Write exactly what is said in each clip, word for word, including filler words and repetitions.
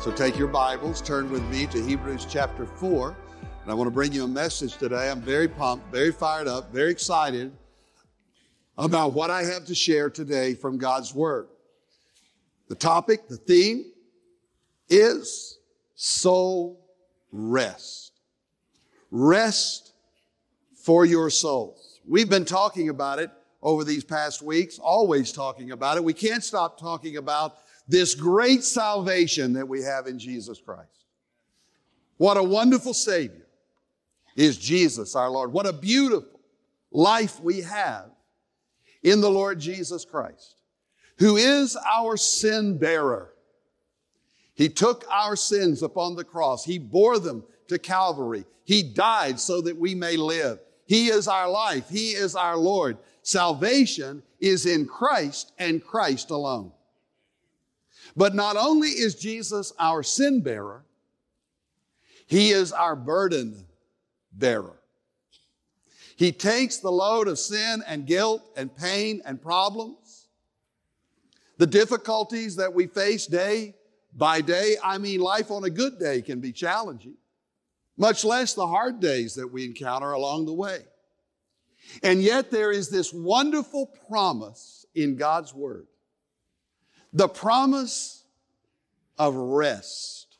So take your Bibles, turn with me to Hebrews chapter four. And I want to bring you a message today. I'm very pumped, very fired up, very excited about what I have to share today from God's Word. The topic, the theme is soul rest. Rest for your souls. We've been talking about it over these past weeks, always talking about it. We can't stop talking about this great salvation that we have in Jesus Christ. What a wonderful Savior is Jesus, our Lord. What a beautiful life we have in the Lord Jesus Christ, who is our sin bearer. He took our sins upon the cross. He bore them to Calvary. He died so that we may live. He is our life. He is our Lord. Salvation is in Christ and Christ alone. But not only is Jesus our sin bearer, He is our burden bearer. He takes the load of sin and guilt and pain and problems, the difficulties that we face day by day. I mean, life on a good day can be challenging, much less the hard days that we encounter along the way. And yet there is this wonderful promise in God's Word. The promise of rest.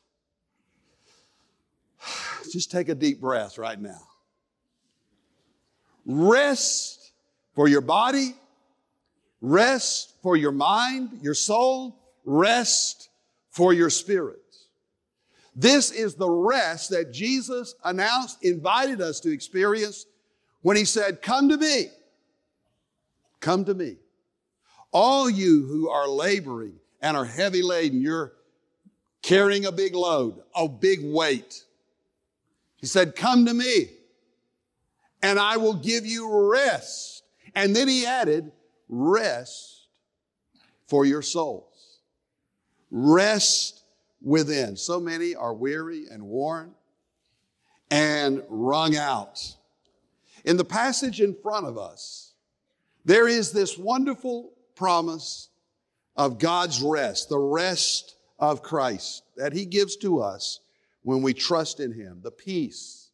Just take a deep breath right now. Rest for your body, rest for your mind, your soul, rest for your spirit. This is the rest that Jesus announced, invited us to experience when He said, "Come to me, come to me. All you who are laboring and are heavy laden," you're carrying a big load, a big weight. He said, "Come to me, and I will give you rest." And then He added, rest for your souls. Rest within. So many are weary and worn and wrung out. In the passage in front of us, there is this wonderful promise of God's rest, the rest of Christ that He gives to us when we trust in Him, the peace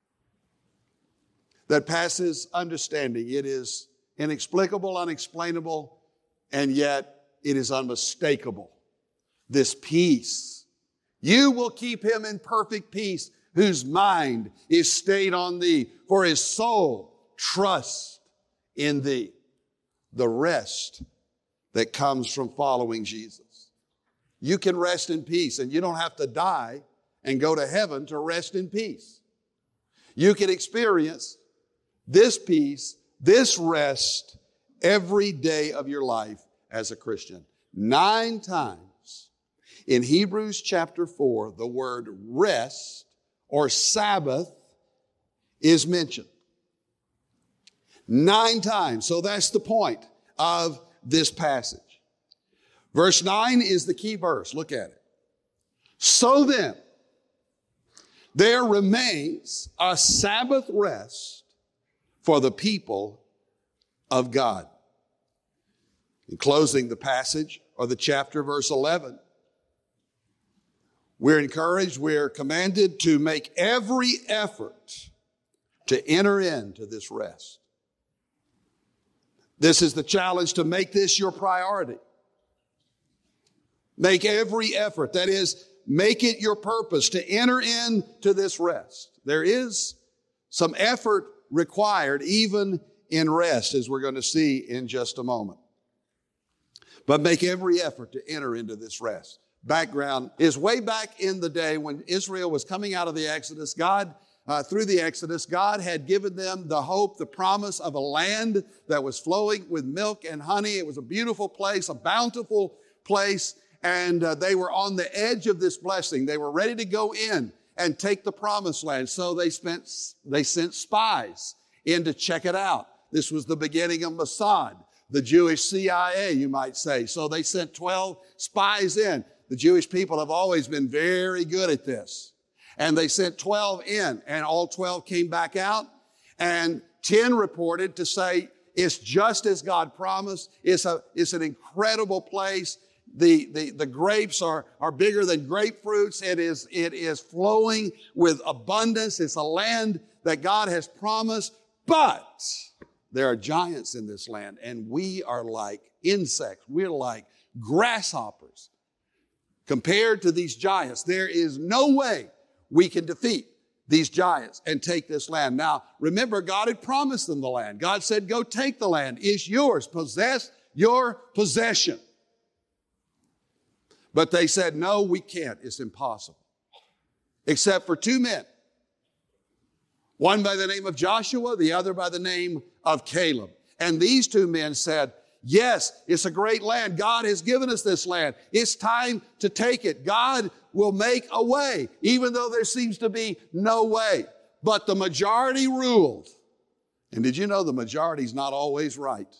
that passes understanding. It is inexplicable, unexplainable, and yet it is unmistakable. This peace. You will keep him in perfect peace, whose mind is stayed on thee, for his soul trusts in thee. The rest that comes from following Jesus. You can rest in peace, and you don't have to die and go to heaven to rest in peace. You can experience this peace, this rest every day of your life as a Christian. Nine times in Hebrews chapter four, the word rest or Sabbath is mentioned. Nine times. So that's the point of this passage. Verse nine is the key verse. Look at it. So then, there remains a Sabbath rest for the people of God. In closing the passage or the chapter, verse eleven, we're encouraged, we're commanded to make every effort to enter into this rest. This is the challenge, to make this your priority. Make every effort. That is, make it your purpose to enter into this rest. There is some effort required even in rest, as we're going to see in just a moment. But make every effort to enter into this rest. Background is way back in the day when Israel was coming out of the Exodus. God, uh, through the Exodus, God had given them the hope, the promise of a land that was flowing with milk and honey. It was a beautiful place, a bountiful place. And uh, they were on the edge of this blessing. They were ready to go in and take the promised land. So they spent, they sent spies in to check it out. This was the beginning of Mossad, the Jewish C I A, you might say. So they sent twelve spies in. The Jewish people have always been very good at this. And they sent twelve in, and all twelve came back out. And ten reported to say, it's just as God promised. It's a, it's an incredible place. The, the, the grapes are, are bigger than grapefruits. It is, it is flowing with abundance. It's a land that God has promised, but there are giants in this land, and we are like insects. We're like grasshoppers compared to these giants. There is no way we can defeat these giants and take this land. Now, remember, God had promised them the land. God said, go take the land. It's yours. Possess your possession. But they said, no, we can't. It's impossible. Except for two men. One by the name of Joshua, the other by the name of Caleb. And these two men said, yes, it's a great land. God has given us this land. It's time to take it. God will make a way, even though there seems to be no way. But the majority ruled. And did you know the majority is not always right?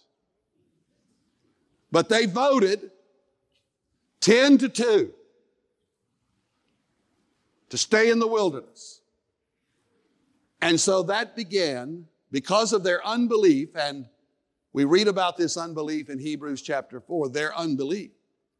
But they voted ten to two to stay in the wilderness. And so that began because of their unbelief, and we read about this unbelief in Hebrews chapter four, their unbelief.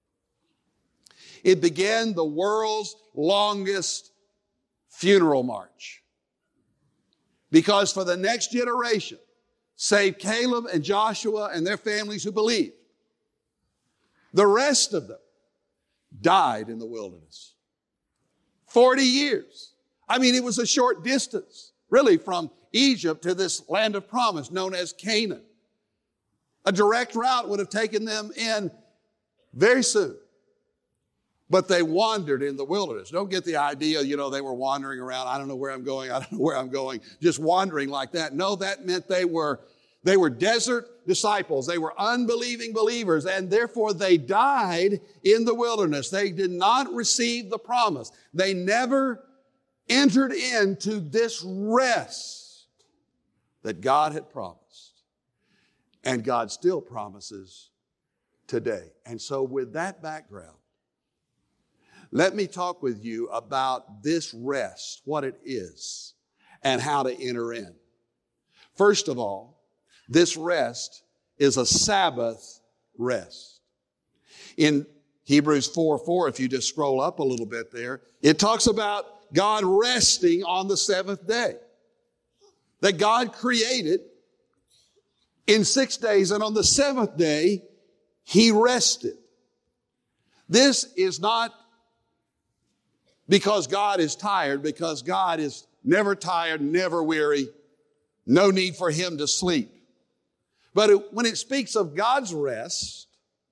It began the world's longest funeral march. Because for the next generation, save Caleb and Joshua and their families who believed, the rest of them died in the wilderness. forty years. I mean, it was a short distance, really, from Egypt to this land of promise known as Canaan. A direct route would have taken them in very soon. But they wandered in the wilderness. Don't get the idea, you know, they were wandering around. I don't know where I'm going. I don't know where I'm going. Just wandering like that. No, that meant they were, they were desert disciples. They were unbelieving believers, and therefore they died in the wilderness. They did not receive the promise. They never entered into this rest that God had promised. And God still promises today. And so with that background, let me talk with you about this rest, what it is, and how to enter in. First of all, this rest is a Sabbath rest. In Hebrews four four, if you just scroll up a little bit there, it talks about God resting on the seventh day. That God created in six days, and on the seventh day, He rested. This is not because God is tired, because God is never tired, never weary, no need for Him to sleep. But it, when it speaks of God's rest,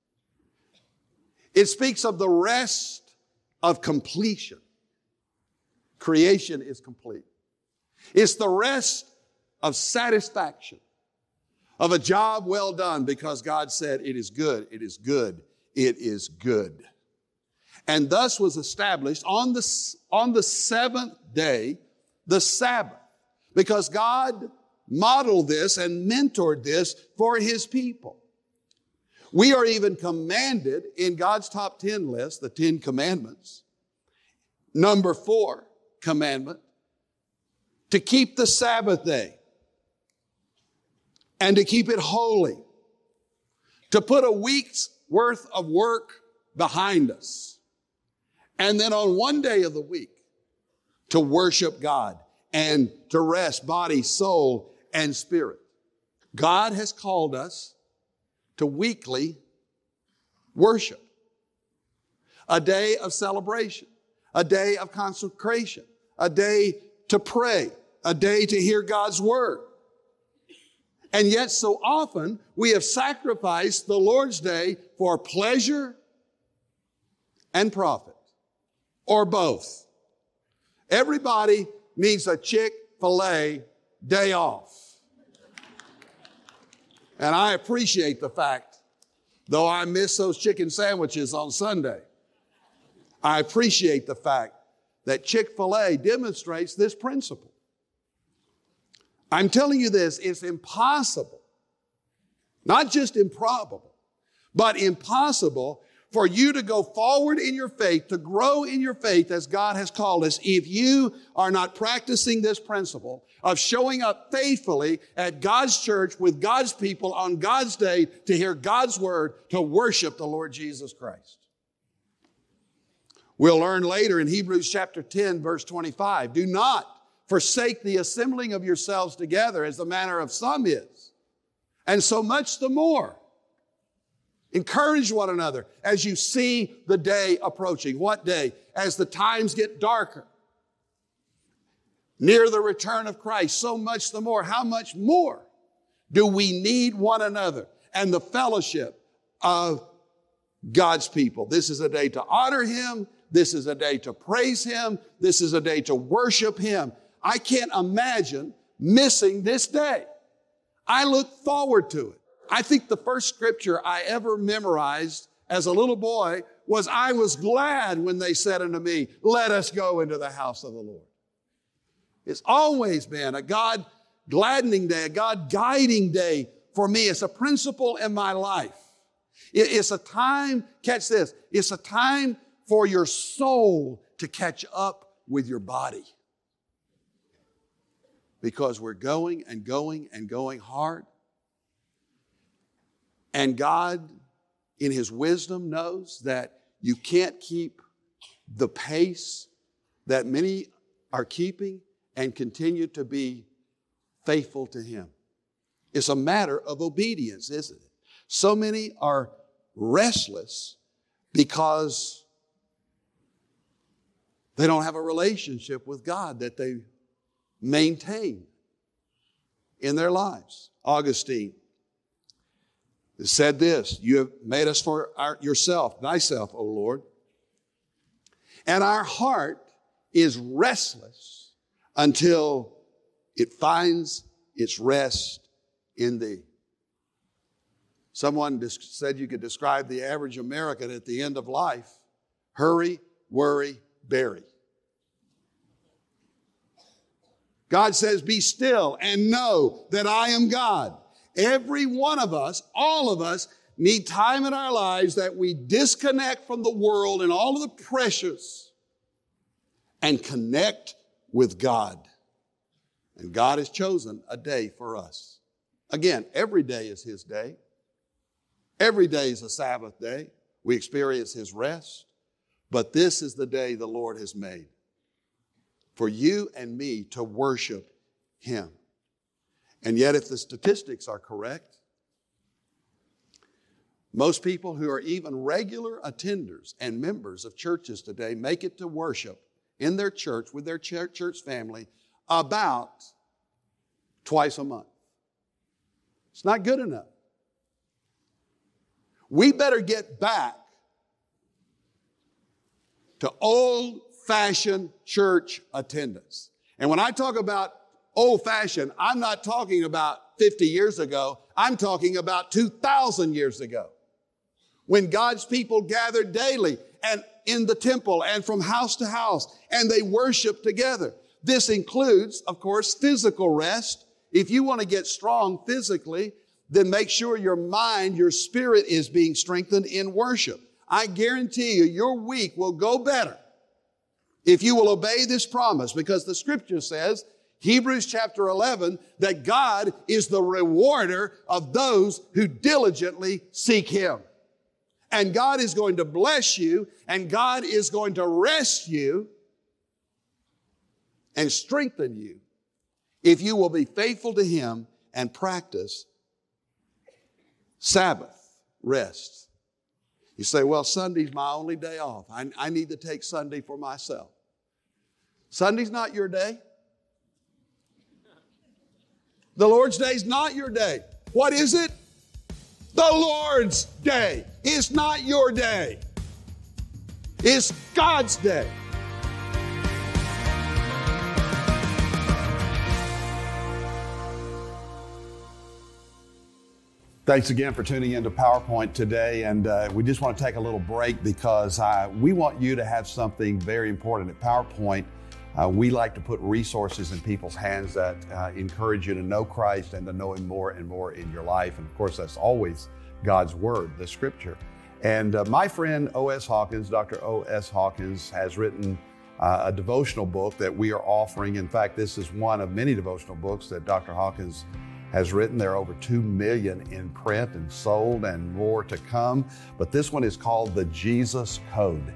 it speaks of the rest of completion. Creation is complete. It's the rest of satisfaction, of a job well done, because God said, it is good, it is good, it is good. And thus was established on the, on the seventh day, the Sabbath, because God modeled this and mentored this for His people. We are even commanded in God's top ten list, the Ten Commandments, number four commandment, to keep the Sabbath day and to keep it holy, to put a week's worth of work behind us. And then on one day of the week, to worship God and to rest body, soul, and spirit. God has called us to weekly worship. A day of celebration, a day of consecration, a day to pray, a day to hear God's word. And yet so often we have sacrificed the Lord's Day for pleasure and profit, or both. Everybody needs a Chick-fil-A day off. And I appreciate the fact, though I miss those chicken sandwiches on Sunday, I appreciate the fact that Chick-fil-A demonstrates this principle. I'm telling you this, it's impossible, not just improbable, but impossible for you to go forward in your faith, to grow in your faith as God has called us, if you are not practicing this principle of showing up faithfully at God's church with God's people on God's day to hear God's word, to worship the Lord Jesus Christ. We'll learn later in Hebrews chapter ten, verse twenty-five, do not forsake the assembling of yourselves together as the manner of some is, and so much the more. Encourage one another as you see the day approaching. What day? As the times get darker, near the return of Christ, so much the more. How much more do we need one another and the fellowship of God's people? This is a day to honor Him. This is a day to praise Him. This is a day to worship Him. I can't imagine missing this day. I look forward to it. I think the first scripture I ever memorized as a little boy was, I was glad when they said unto me, let us go into the house of the Lord. It's always been a God gladdening day, a God guiding day for me. It's a principle in my life. It's a time, catch this, it's a time for your soul to catch up with your body. Because we're going and going and going hard. And God, in His wisdom, knows that you can't keep the pace that many are keeping and continue to be faithful to Him. It's a matter of obedience, isn't it? So many are restless because they don't have a relationship with God that they maintain in their lives. Augustine said this, you have made us for our, yourself, thyself, O Lord, and our heart is restless until it finds its rest in Thee. Someone said you could describe the average American at the end of life: hurry, worry, bury. God says, be still and know that I am God. Every one of us, all of us, need time in our lives that we disconnect from the world and all of the pressures and connect with God. And God has chosen a day for us. Again, every day is His day. Every day is a Sabbath day. We experience His rest. But this is the day the Lord has made for you and me to worship Him. And yet, if the statistics are correct, most people who are even regular attenders and members of churches today make it to worship in their church with their church family about twice a month. It's not good enough. We better get back to old-fashioned church attendance. And when I talk about old-fashioned, I'm not talking about fifty years ago. I'm talking about two thousand years ago, when God's people gathered daily and in the temple and from house to house, and they worshiped together. This includes, of course, physical rest. If you want to get strong physically, then make sure your mind, your spirit is being strengthened in worship. I guarantee you, your week will go better if you will obey this promise, because the scripture says, Hebrews chapter eleven, that God is the rewarder of those who diligently seek Him. And God is going to bless you, and God is going to rest you and strengthen you if you will be faithful to Him and practice Sabbath rest. You say, well, Sunday's my only day off. I, I need to take Sunday for myself. Sunday's not your day. The Lord's Day is not your day. What is it? The Lord's day. It's not your day. It's God's day. Thanks again for tuning into PowerPoint today. And uh, we just want to take a little break because uh, we want you to have something very important at PowerPoint. Uh, we like to put resources in people's hands that uh, encourage you to know Christ and to know Him more and more in your life. And of course, that's always God's Word, the Scripture. And uh, my friend O S Hawkins, Doctor O S Hawkins, has written uh, a devotional book that we are offering. In fact, this is one of many devotional books that Doctor Hawkins has written. There are over two million in print and sold and more to come. But this one is called The Jesus Code.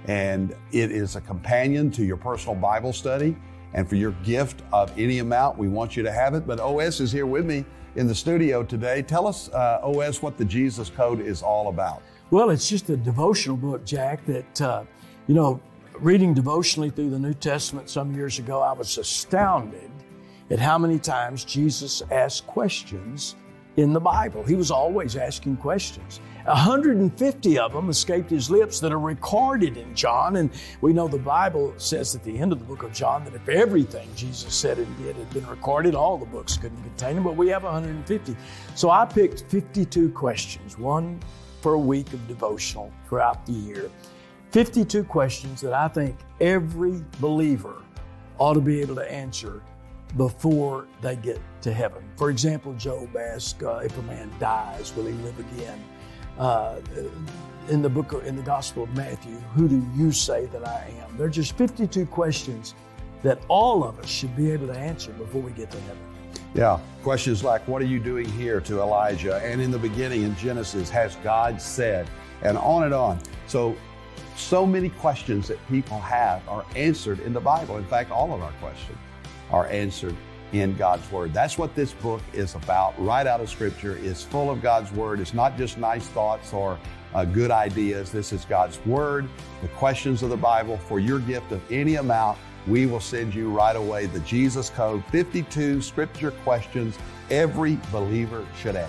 And it is a companion to your personal Bible study. And for your gift of any amount, we want you to have it. But O S is here with me in the studio today. Tell us, uh, O S, what the Jesus Code is all about. Well, it's just a devotional book, Jack, that, uh, you know, reading devotionally through the New Testament some years ago, I was astounded at how many times Jesus asked questions in the Bible. He was always asking questions. one hundred fifty of them escaped his lips that are recorded in John. And we know the Bible says at the end of the book of John that if everything Jesus said and did had been recorded, all the books couldn't contain them, but we have one hundred fifty. So I picked fifty-two questions, one for a week of devotional throughout the year. fifty-two questions that I think every believer ought to be able to answer before they get to heaven. For example, Job asked, uh, if a man dies, will he live again? Uh, in the book, of, in the Gospel of Matthew, who do you say that I am? There are just fifty-two questions that all of us should be able to answer before we get to heaven. Yeah, questions like, what are you doing here, to Elijah? And in the beginning in Genesis, has God said? And on and on. So, so many questions that people have are answered in the Bible. In fact, all of our questions are answered in God's Word. That's what this book is about, right out of Scripture. It's full of God's Word. It's not just nice thoughts or uh, good ideas. This is God's Word, the questions of the Bible. For your gift of any amount, we will send you right away the Jesus Code, fifty-two Scripture questions every believer should answer.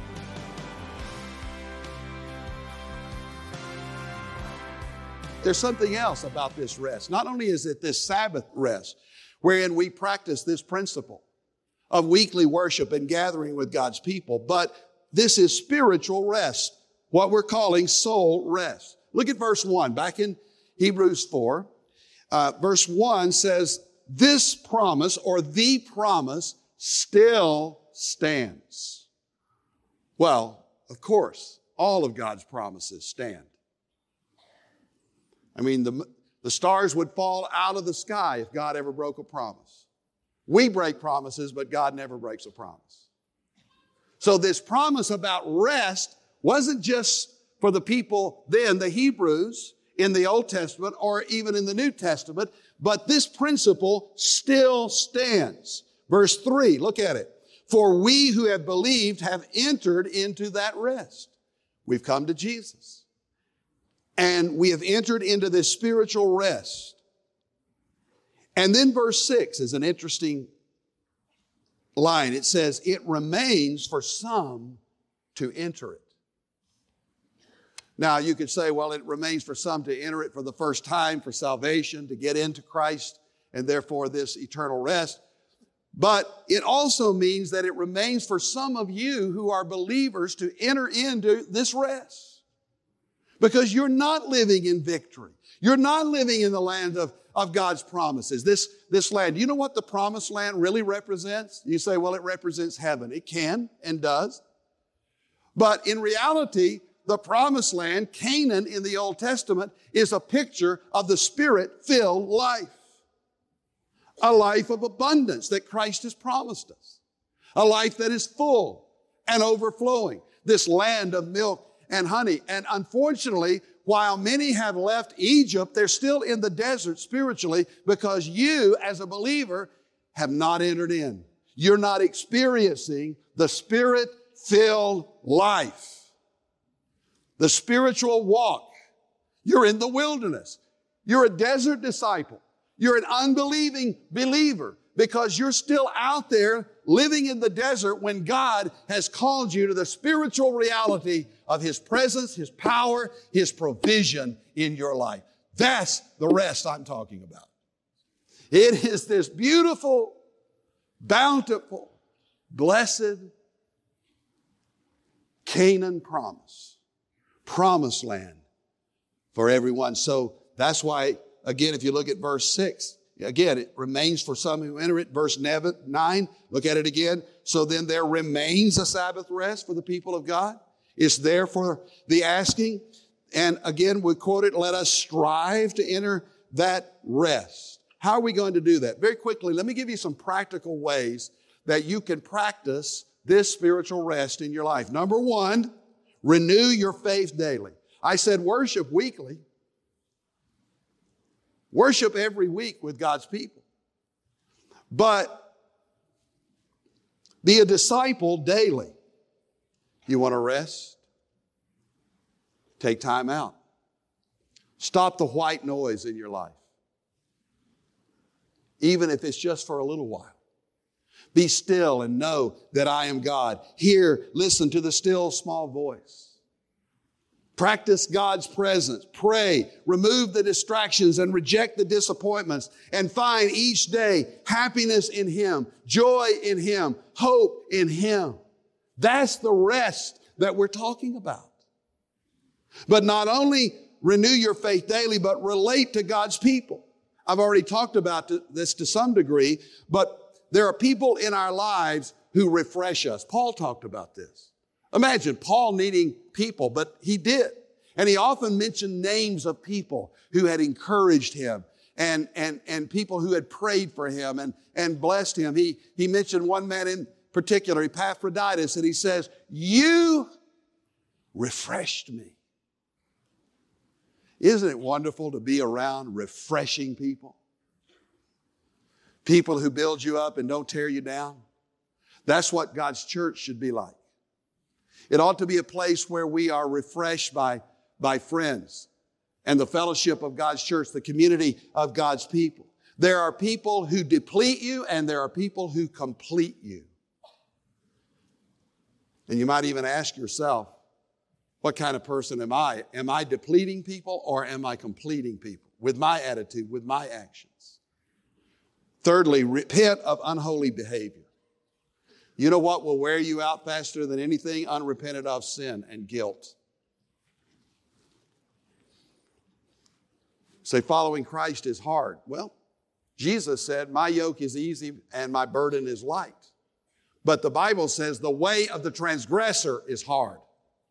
There's something else about this rest. Not only is it this Sabbath rest, wherein we practice this principle of weekly worship and gathering with God's people, but this is spiritual rest, what we're calling soul rest. Look at verse one, back in Hebrews four. Uh, verse one says, this promise or the promise still stands. Well, of course, all of God's promises stand. I mean, the The stars would fall out of the sky if God ever broke a promise. We break promises, but God never breaks a promise. So this promise about rest wasn't just for the people then, the Hebrews in the Old Testament or even in the New Testament, but this principle still stands. Verse three, look at it. For we who have believed have entered into that rest. We've come to Jesus. And we have entered into this spiritual rest. And then verse six is an interesting line. It says, it remains for some to enter it. Now, you could say, well, it remains for some to enter it for the first time, for salvation, to get into Christ, and therefore this eternal rest. But it also means that it remains for some of you who are believers to enter into this rest. Because you're not living in victory. You're not living in the land of, of God's promises. This, this land, you know what the promised land really represents? You say, well, it represents heaven. It can and does. But in reality, the promised land, Canaan in the Old Testament, is a picture of the Spirit-filled life. A life of abundance that Christ has promised us. A life that is full and overflowing. This land of milk and honey. And unfortunately, while many have left Egypt, they're still in the desert spiritually because you, as a believer, have not entered in. You're not experiencing the Spirit-filled life. The spiritual walk. You're in the wilderness. You're a desert disciple. You're an unbelieving believer because you're still out there living in the desert when God has called you to the spiritual reality of His presence, His power, His provision in your life. That's the rest I'm talking about. It is this beautiful, bountiful, blessed Canaan promise, promised land for everyone. So that's why, again, if you look at verse six, again, it remains for some who enter it. Verse nine, look at it again. So then there remains a Sabbath rest for the people of God. It's there for the asking. And again, we quote it, let us strive to enter that rest. How are we going to do that? Very quickly, let me give you some practical ways that you can practice this spiritual rest in your life. Number one, renew your faith daily. I said worship weekly. Worship every week with God's people. But be a disciple daily. You want to rest? Take time out. Stop the white noise in your life. Even if it's just for a little while. Be still and know that I am God. Hear, listen to the still small voice. Practice God's presence. Pray. Remove the distractions and reject the disappointments. And find each day happiness in Him, joy in Him, hope in Him. That's the rest that we're talking about. But not only renew your faith daily, but relate to God's people. I've already talked about this to some degree, but there are people in our lives who refresh us. Paul talked about this. Imagine Paul needing people, but he did. And he often mentioned names of people who had encouraged him and, and, and people who had prayed for him and, and blessed him. He, he mentioned one man in particular, Epaphroditus, and he says, "You refreshed me." Isn't it wonderful to be around refreshing people? People who build you up and don't tear you down. That's what God's church should be like. It ought to be a place where we are refreshed by, by friends and the fellowship of God's church, the community of God's people. There are people who deplete you and there are people who complete you. And you might even ask yourself, what kind of person am I? Am I depleting people or am I completing people with my attitude, with my actions? Thirdly, repent of unholy behavior. You know what will wear you out faster than anything? Unrepented of sin and guilt. Say, following Christ is hard. Well, Jesus said, "My yoke is easy and my burden is light." But the Bible says the way of the transgressor is hard.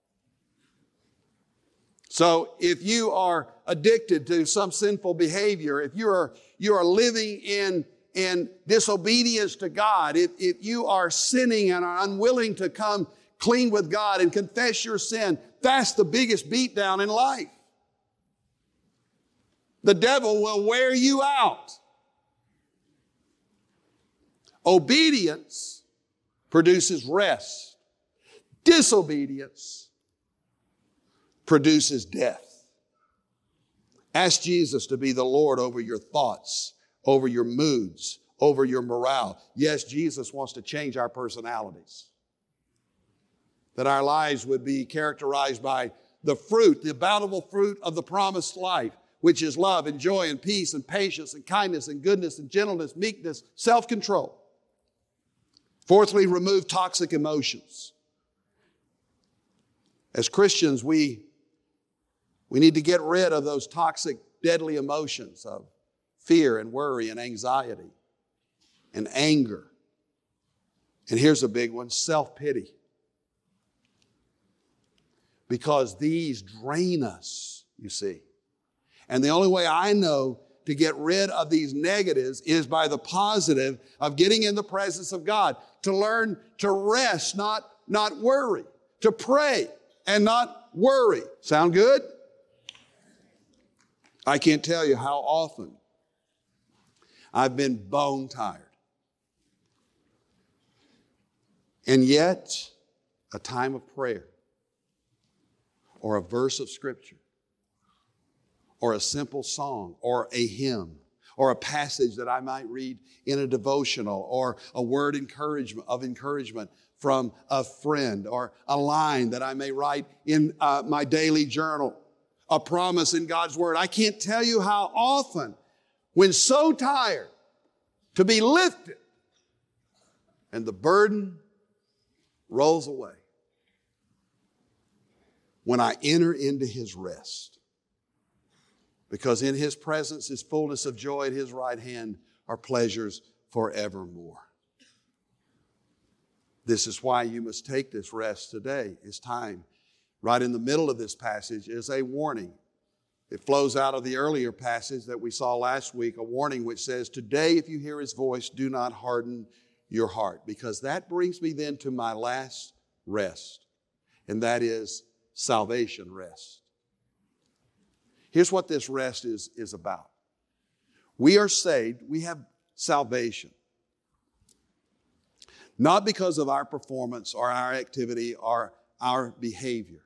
So if you are addicted to some sinful behavior, if you are, you are living in, in disobedience to God, if, if you are sinning and are unwilling to come clean with God and confess your sin, that's the biggest beatdown in life. The devil will wear you out. Obedience produces rest. Disobedience produces death. Ask Jesus to be the Lord over your thoughts, over your moods, over your morale. Yes, Jesus wants to change our personalities. That our lives would be characterized by the fruit, the bountiful fruit of the promised life, which is love and joy and peace and patience and kindness and goodness and gentleness, meekness, self-control. Fourthly, remove toxic emotions. As Christians, we We need to get rid of those toxic, deadly emotions of fear and worry and anxiety and anger. And here's a big one, self-pity. Because these drain us, you see. And the only way I know to get rid of these negatives is by the positive of getting in the presence of God, to learn to rest, not, not worry, to pray and not worry. Sound good? I can't tell you how often I've been bone tired. And yet, a time of prayer or a verse of Scripture or a simple song or a hymn or a passage that I might read in a devotional or a word encouragement of encouragement from a friend or a line that I may write in uh, my daily journal. A promise in God's Word. I can't tell you how often, when so tired, to be lifted, and the burden rolls away. When I enter into His rest. Because in His presence is fullness of joy, at His right hand are pleasures forevermore. This is why you must take this rest today. It's time. Right in the middle of this passage is a warning. It flows out of the earlier passage that we saw last week, a warning which says, "Today, if you hear His voice, do not harden your heart." Because that brings me then to my last rest, and that is salvation rest. Here's what this rest is, is about. We are saved. We have salvation. Not because of our performance or our activity or our behavior,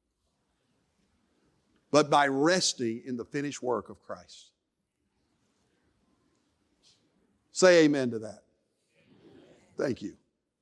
but by resting in the finished work of Christ. Say amen to that. Thank you.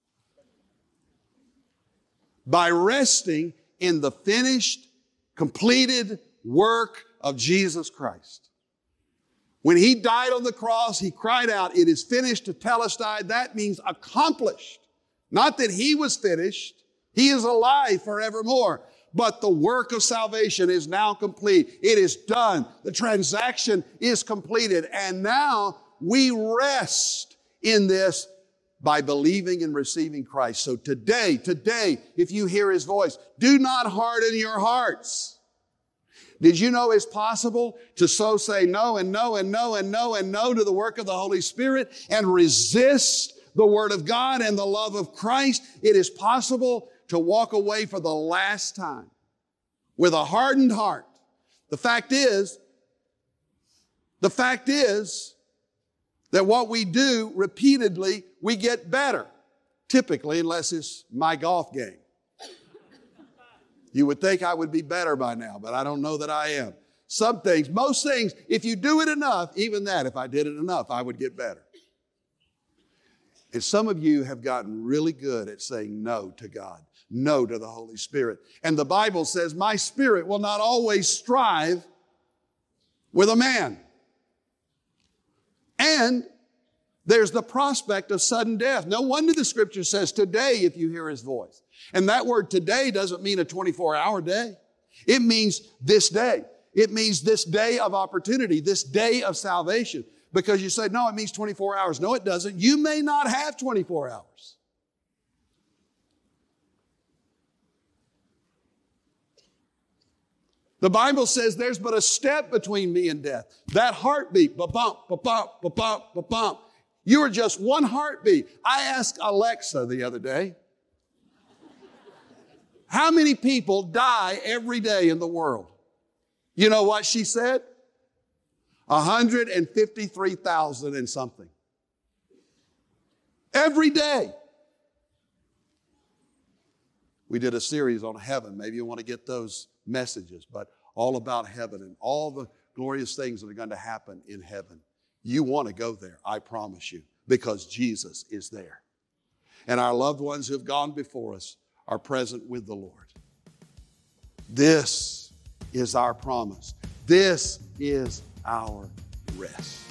By resting in the finished, completed work of Jesus Christ. When He died on the cross, He cried out, "It is finished," tetelestai. That means accomplished. Not that He was finished. He is alive forevermore. But the work of salvation is now complete. It is done. The transaction is completed. And now we rest in this by believing and receiving Christ. So today, today, if you hear His voice, do not harden your hearts. Did you know it's possible to so say no and no and no and no and no to the work of the Holy Spirit and resist the Word of God and the love of Christ? It is possible to walk away for the last time with a hardened heart. The fact is, the fact is that what we do repeatedly, we get better. Typically, unless it's my golf game. You would think I would be better by now, but I don't know that I am. Some things, most things, if you do it enough, even that, if I did it enough, I would get better. And some of you have gotten really good at saying no to God, no to the Holy Spirit. And the Bible says, "My spirit will not always strive with a man." And there's the prospect of sudden death. No wonder the Scripture says, "Today, if you hear His voice." And that word today doesn't mean a twenty-four hour day. It means this day. It means this day of opportunity, this day of salvation. Because you say, "No, it means twenty-four hours." No, it doesn't. You may not have twenty-four hours. The Bible says there's but a step between me and death. That heartbeat, ba-bump, ba-bump, ba-bump, ba-bump. You are just one heartbeat. I asked Alexa the other day, how many people die every day in the world? You know what she said? one hundred fifty-three thousand and something. Every day. We did a series on heaven. Maybe you want to get those messages, but all about heaven and all the glorious things that are going to happen in heaven. You want to go there, I promise you, because Jesus is there. And our loved ones who have gone before us are present with the Lord. This is our promise. This is our rest.